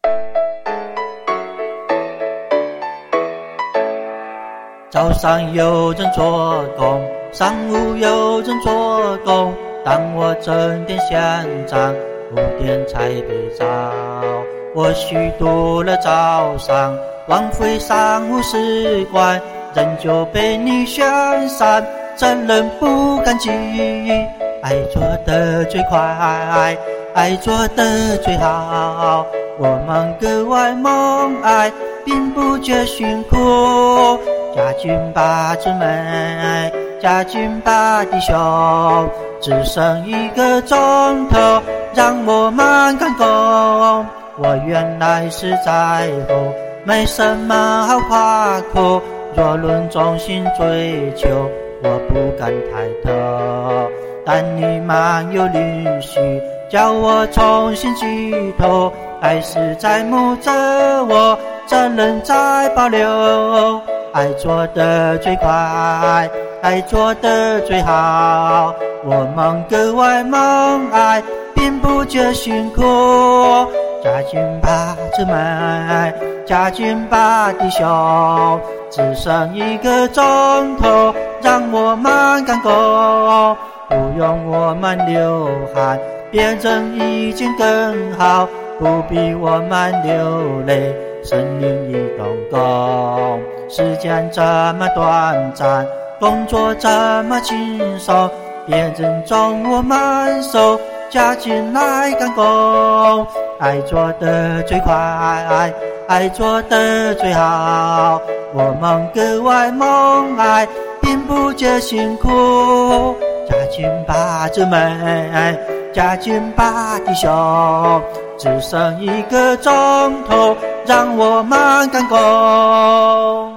早上有人做工，上午有人做工，当我整点闲站，5点才被找。我虚度了早上，枉费上午时光，仍旧被你选上，怎能不感激？爱做得最快，爱做得最好，我们格外梦爱，并不觉辛苦。加紧吧姊妹，加紧吧弟兄，只剩1个钟头，让我们赶工。我原来是在乎，没什么好夸口，若论衷心追求，我不敢抬头。但你蛮有允许，叫我重新寄托，爱是在慕着我，怎能再保留？爱做得最快，爱做得最好，我们格外梦爱，并不觉辛苦。加紧吧姊妹，加紧吧弟兄，只剩1个钟头，让我们赶工。不用我们流汗，别人已经更好，不必我们流泪，生命已动工。时间这么短暂，工作这么轻松，别人中我们手，加紧来赶工。爱做得最快，爱做得最好，我们格外梦爱，并不觉辛苦。加紧吧姊妹，加紧吧弟兄，只剩1个钟头，让我们赶工。